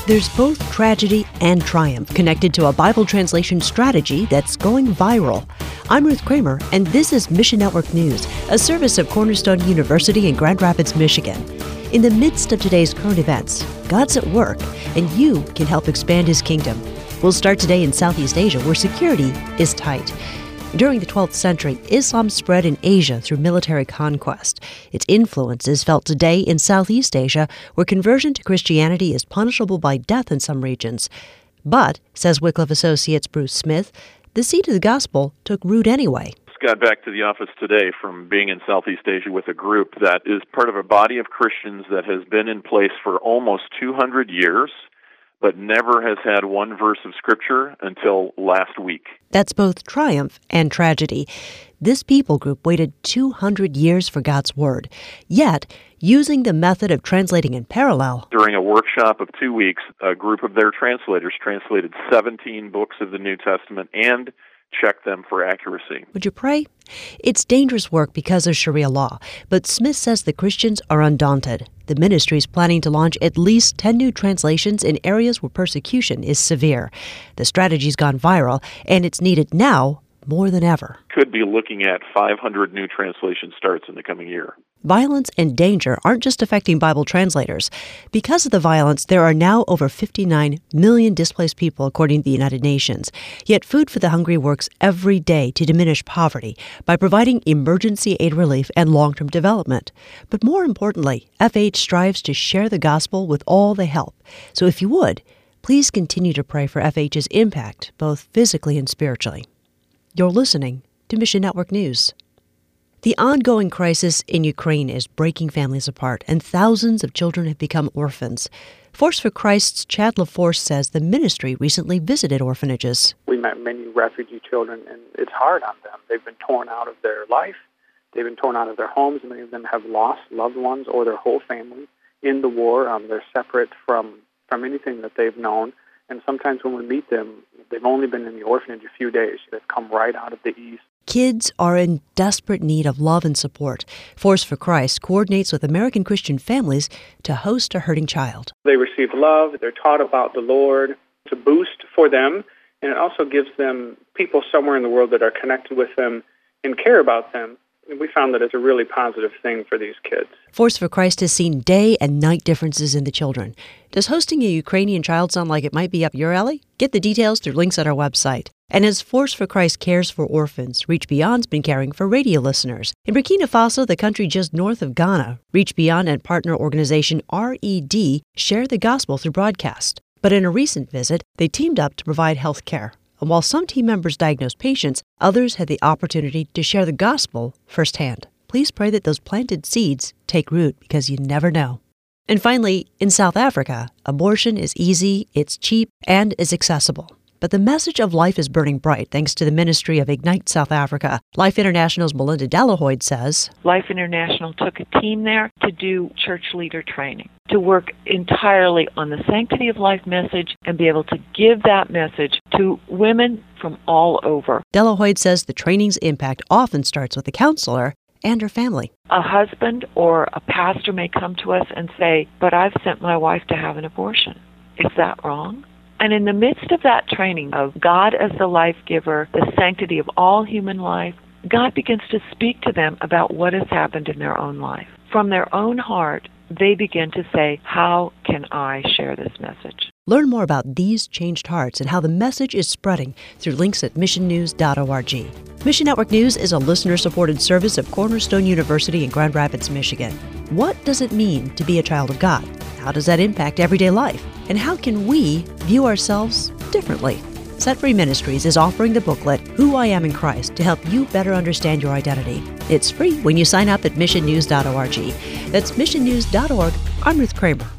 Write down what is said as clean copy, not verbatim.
There's both tragedy and triumph connected to a Bible translation strategy that's going viral. I'm Ruth Kramer, and this is Mission Network News, a service of Cornerstone University in Grand Rapids, Michigan. In the midst of today's current events, God's at work, and you can help expand His kingdom. We'll start today in Southeast Asia, where security is tight. During the 12th century, Islam spread in Asia through military conquest. Its influence is felt today in Southeast Asia, where conversion to Christianity is punishable by death in some regions. But, says Wycliffe Associates Bruce Smith, the seed of the gospel took root anyway. Got back to the office today from being in Southeast Asia with a group that is part of a body of Christians that has been in place for almost 200 years, but never has had one verse of Scripture until last week. That's both triumph and tragedy. This people group waited 200 years for God's Word, yet using the method of translating in parallel. During a workshop of 2 weeks, a group of their translators translated 17 books of the New Testament and check them for accuracy. Would you pray? It's dangerous work because of Sharia law, but Smith says the Christians are undaunted. The ministry is planning to launch at least 10 new translations in areas where persecution is severe. The strategy's gone viral, and it's needed now more than ever. Could be looking at 500 new translation starts in the coming year. Violence and danger aren't just affecting Bible translators. Because of the violence, there are now over 59 million displaced people, according to the United Nations. Yet Food for the Hungry works every day to diminish poverty by providing emergency aid relief and long-term development. But more importantly, FH strives to share the gospel with all they help. So if you would, please continue to pray for FH's impact, both physically and spiritually. You're listening to Mission Network News. The ongoing crisis in Ukraine is breaking families apart, and thousands of children have become orphans. Force for Christ's Chad LaForce says the ministry recently visited orphanages. We met many refugee children, and it's hard on them. They've been torn out of their life. They've been torn out of their homes. Many of them have lost loved ones or their whole family in the war. They're separate from anything that they've known. And sometimes when we meet them, they've only been in the orphanage a few days. They've come right out of the East. Kids are in desperate need of love and support. Force for Christ coordinates with American Christian families to host a hurting child. They receive love. They're taught about the Lord. It's a boost for them, and it also gives them people somewhere in the world that are connected with them and care about them. And we found that it's a really positive thing for these kids. Force for Christ has seen day and night differences in the children. Does hosting a Ukrainian child sound like it might be up your alley? Get the details through links at our website. And as Force for Christ cares for orphans, Reach Beyond's been caring for radio listeners. In Burkina Faso, the country just north of Ghana, Reach Beyond and partner organization RED share the gospel through broadcast. But in a recent visit, they teamed up to provide health care. And while some team members diagnosed patients, others had the opportunity to share the gospel firsthand. Please pray that those planted seeds take root, because you never know. And finally, in South Africa, abortion is easy, it's cheap, and is accessible. But the message of life is burning bright thanks to the ministry of Ignite South Africa. Life International's Melinda Delahoyd says, Life International took a team there to do church leader training, to work entirely on the sanctity of life message and be able to give that message to women from all over. Delahoyd says the training's impact often starts with a counselor and her family. A husband or a pastor may come to us and say, but I've sent my wife to have an abortion. Is that wrong? And in the midst of that training of God as the life giver, the sanctity of all human life, God begins to speak to them about what has happened in their own life. From their own heart, they begin to say, how can I share this message? Learn more about these changed hearts and how the message is spreading through links at missionnews.org. Mission Network News is a listener-supported service of Cornerstone University in Grand Rapids, Michigan. What does it mean to be a child of God? How does that impact everyday life? And how can we view ourselves differently? Set Free Ministries is offering the booklet, Who I Am in Christ, to help you better understand your identity. It's free when you sign up at missionnews.org. That's missionnews.org. I'm Ruth Kramer.